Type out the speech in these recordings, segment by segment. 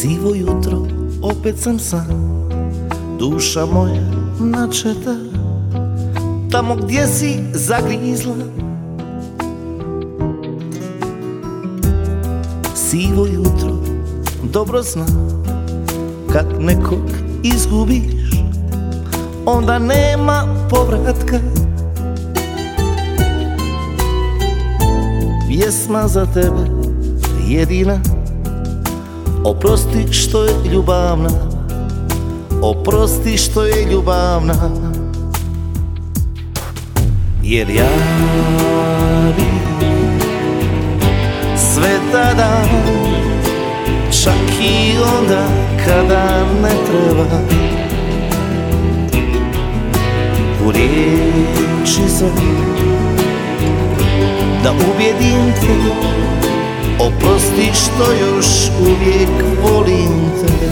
Sivo jutro, opet sam sam, duša moja načeta, tamo gdje si zagrizla. Sivo jutro, dobro znam, kad nekog izgubiš, onda nema povratka. Pjesma za tebe jedina, oprosti što je ljubavna, oprosti što je ljubavna. Jer ja bi sve tada, čak i onda kada ne treba, u riječi sve da ubijedim te, oprosti što još uvijek volim te.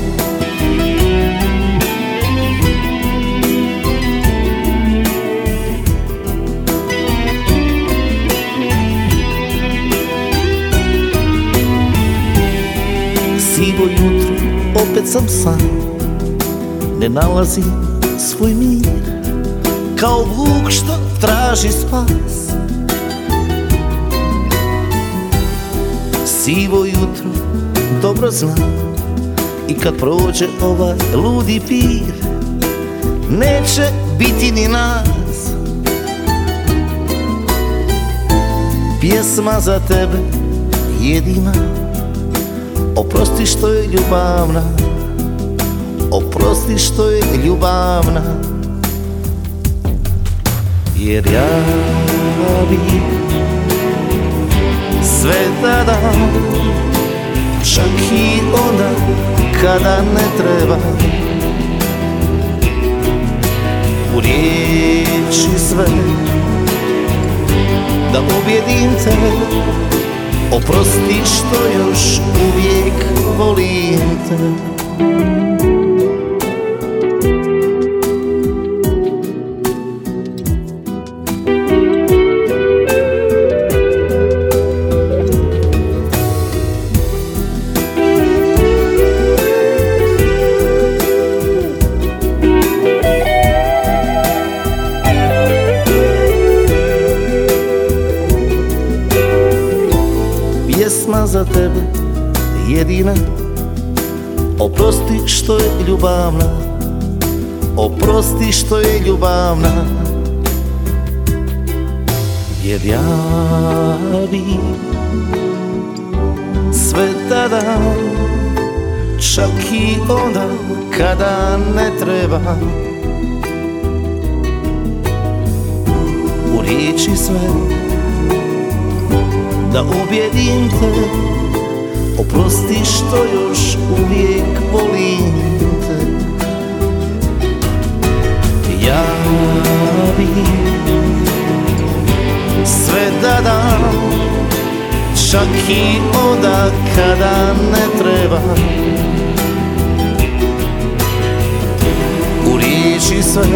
Sivo jutro, opet sam sam, ne nalazim svoj mir, kao vuk što traži spas. Sivo jutro, dobro znam, i kad prođe ovaj ludi pir, neće biti ni nas. Pjesma za tebe jedina, oprosti što je ljubavna, oprosti što je ljubavna. Jer ja bi sve tada, čak i onda kada ne treba, u riječi sve da ubijedim te, oprosti što još uvijek volim te. Pjesma za tebe jedina, oprosti što je ljubavna, oprosti što je ljubavna. Jer ja bi sve tada, čak i onda kada ne treba, u riječi sve da ubijedim te, oprosti što još uvijek volim te. Ja bi sve da dam, čak i onda kada ne treba, u riječi sve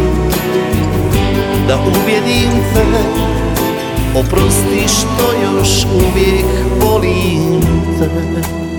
da ubijedim te, oprosti što još uvijek volim te.